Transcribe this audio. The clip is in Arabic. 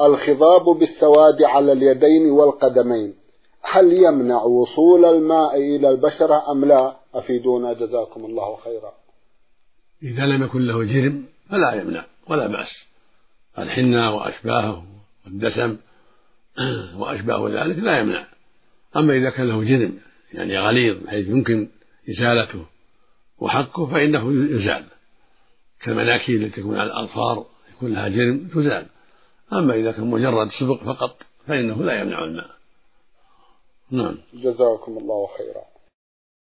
الخضاب بالسواد على اليدين والقدمين هل يمنع وصول الماء إلى البشرة أم لا؟ أفيدونا جزاكم الله خيرا. إذا لم يكن له جرم فلا يمنع ولا بأس، الحنة وأشباهه والدسم وأشباه ذلك لا يمنع. أما إذا كان له جرم يعني غليظ بحيث يمكن إزالته وحقه فإنه يزال، كالمناكير التي تكون على الأظفار يكون لها جرم تزال. أما إذا كان مجرد سبق فقط فإنه لا يمنع الماء. نعم. جزاكم الله خيرا.